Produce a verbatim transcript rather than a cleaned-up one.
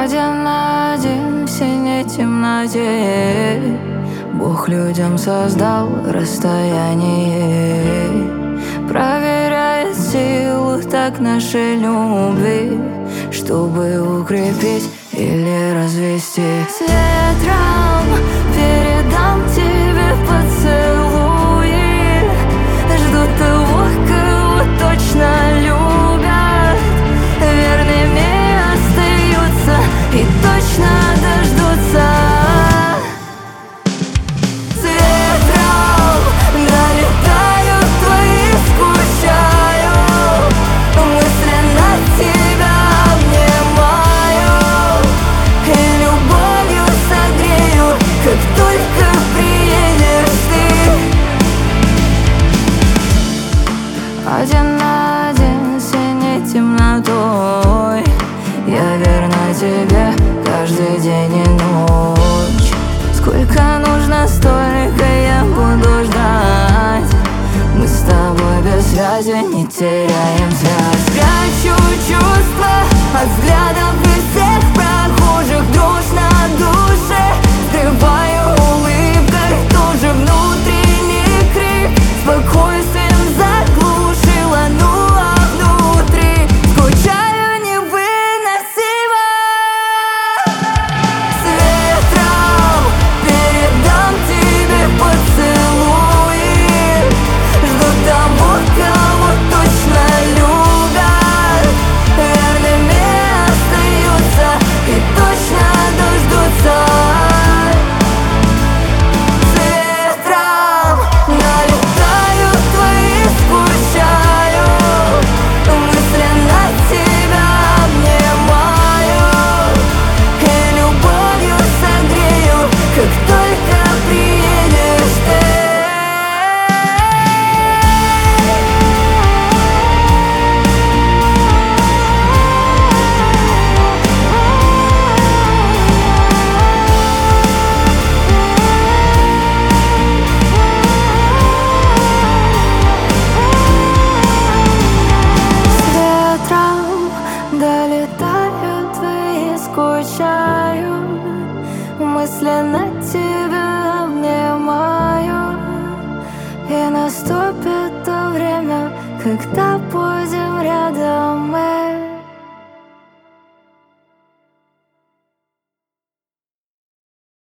Один на один в синей темноте Бог людям создал расстояние, проверяет силу так нашей любви, чтобы укрепить или развести. С ветром передам тебе поцелуи, жду того, кого точно любят, верными остаются и точно дождутся. С ветром долетаю твои, скучаю, мысленно тебя обнимаю и любовью согрею, как только приедешь ты. Один на один с синей темнотой я верна тебе каждый день и ночь. Сколько нужно, столько я буду ждать. Мы с тобой без связи не теряем связь. Прячу чувства от взглядов и всех прохожих, дрожь на душе скрываю улыбкой, тоже внутренний крик спокойствием заглушила, ну а внутри скучаю невыносимо. С ветром передам тебе поцелуи, жду того, кого точно любят, верными остаются и точно дождутся. С ветром налетаю твои, скучаю, мысленно тебя обнимаю и любовью согрею, как только приедешь ты. С ветром долетаю твои, скучаю, мысленно тебя обнимаю, и наступит то время, когда будем рядом мы.